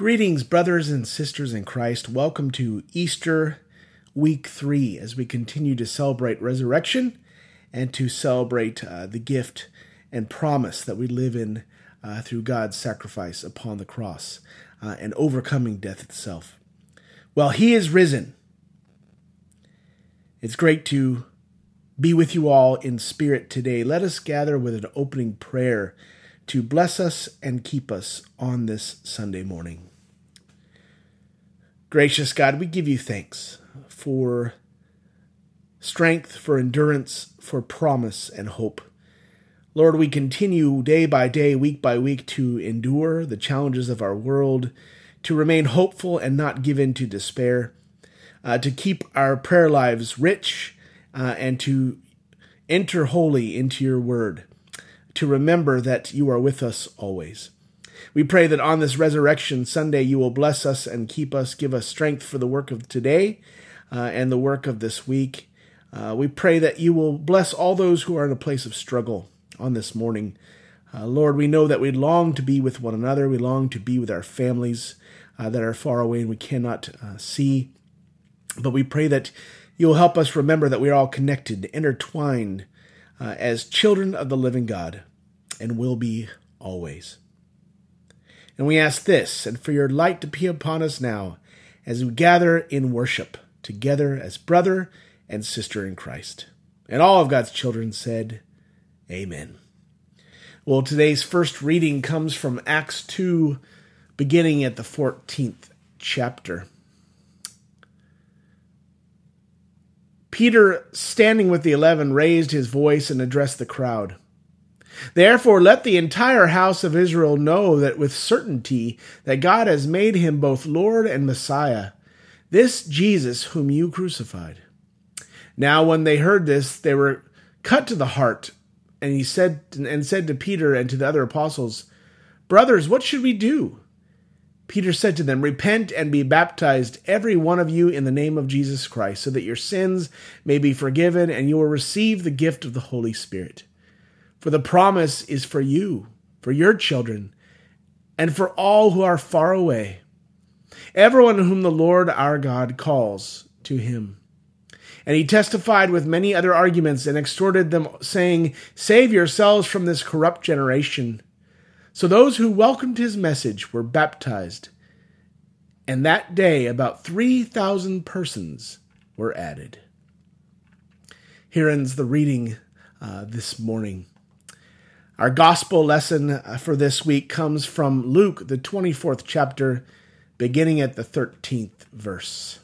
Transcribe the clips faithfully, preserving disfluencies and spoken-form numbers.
Greetings, brothers and sisters in Christ. Welcome to Easter week three as we continue to celebrate resurrection and to celebrate uh, the gift and promise that we live in uh, through God's sacrifice upon the cross uh, and overcoming death itself. Well, He is risen. It's great to be with you all in spirit today. Let us gather with an opening prayer to bless us and keep us on this Sunday morning. Gracious God, we give you thanks for strength, for endurance, for promise and hope. Lord, we continue day by day, week by week to endure the challenges of our world, to remain hopeful and not give in to despair, uh, to keep our prayer lives rich, uh, and to enter wholly into your word, to remember that you are with us always. We pray that on this Resurrection Sunday, you will bless us and keep us, give us strength for the work of today uh, and the work of this week. Uh, we pray that you will bless all those who are in a place of struggle on this morning. Uh, Lord, we know that we long to be with one another. We long to be with our families uh, that are far away and we cannot uh, see. But we pray that you'll help us remember that we are all connected, intertwined uh, as children of the living God, and will be always. And we ask this, and for your light to be upon us now, as we gather in worship together as brother and sister in Christ. And all of God's children said, Amen. Well, today's first reading comes from Acts two, beginning at the fourteenth chapter. Peter, standing with the eleven, raised his voice and addressed the crowd. Therefore, let the entire house of Israel know that with certainty that God has made him both Lord and Messiah, this Jesus whom you crucified. Now, when they heard this, they were cut to the heart, and he said and said to Peter and to the other apostles, Brothers, what should we do? Peter said to them, Repent and be baptized, every one of you, in the name of Jesus Christ, so that your sins may be forgiven, and you will receive the gift of the Holy Spirit. For the promise is for you, for your children, and for all who are far away, everyone whom the Lord our God calls to him. And he testified with many other arguments and exhorted them, saying, Save yourselves from this corrupt generation. So those who welcomed his message were baptized, and that day about three thousand persons were added. Here ends the reading uh, this morning. Our gospel lesson for this week comes from Luke, the twenty-fourth chapter, beginning at the thirteenth verse.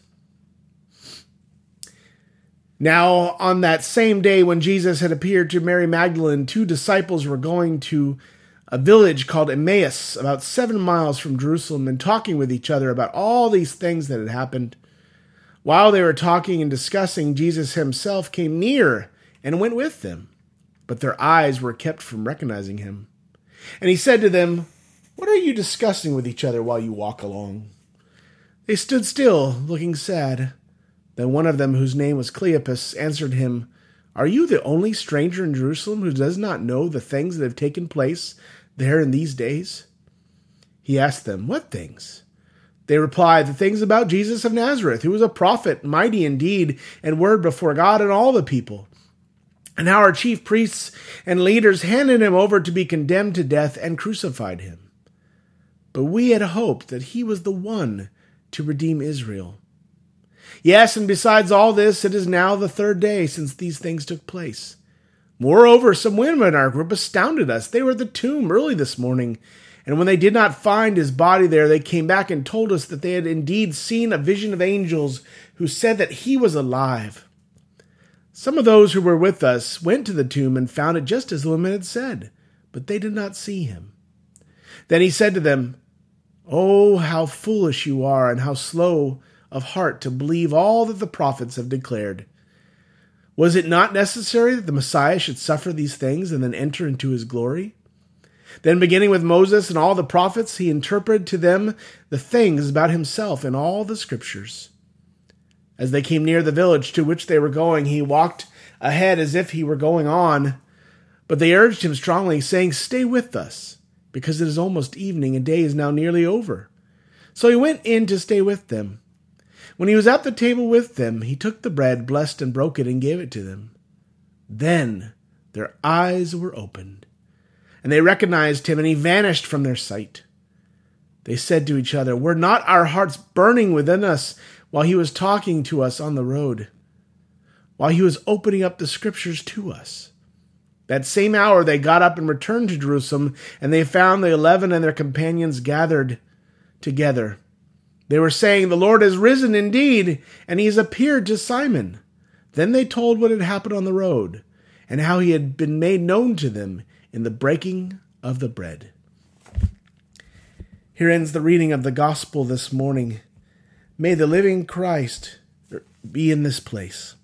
Now, on that same day when Jesus had appeared to Mary Magdalene, two disciples were going to a village called Emmaus, about seven miles from Jerusalem, and talking with each other about all these things that had happened. While they were talking and discussing, Jesus himself came near and went with them. But their eyes were kept from recognizing him. And he said to them, What are you discussing with each other while you walk along? They stood still, looking sad. Then one of them, whose name was Cleopas, answered him, Are you the only stranger in Jerusalem who does not know the things that have taken place there in these days? He asked them, What things? They replied, The things about Jesus of Nazareth, who was a prophet, mighty in deed and word before God and all the people. And how our chief priests and leaders handed him over to be condemned to death and crucified him. But we had hoped that he was the one to redeem Israel. Yes, and besides all this, it is now the third day since these things took place. Moreover, some women in our group astounded us. They were at the tomb early this morning, and when they did not find his body there, they came back and told us that they had indeed seen a vision of angels who said that he was alive. Some of those who were with us went to the tomb and found it just as the women had said, but they did not see him. Then he said to them, Oh, how foolish you are, and how slow of heart to believe all that the prophets have declared. Was it not necessary that the Messiah should suffer these things and then enter into his glory? Then, beginning with Moses and all the prophets, he interpreted to them the things about himself in all the scriptures. As they came near the village to which they were going, he walked ahead as if he were going on. But they urged him strongly, saying, Stay with us, because it is almost evening, and day is now nearly over. So he went in to stay with them. When he was at the table with them, he took the bread, blessed and broke it, and gave it to them. Then their eyes were opened, and they recognized him, and he vanished from their sight. They said to each other, "Were not our hearts burning within us while he was talking to us on the road, while he was opening up the scriptures to us?" That same hour they got up and returned to Jerusalem, and they found the eleven and their companions gathered together. They were saying, "The Lord has risen indeed, and he has appeared to Simon." Then they told what had happened on the road, and how he had been made known to them in the breaking of the bread. Here ends the reading of the gospel this morning. May the living Christ be in this place.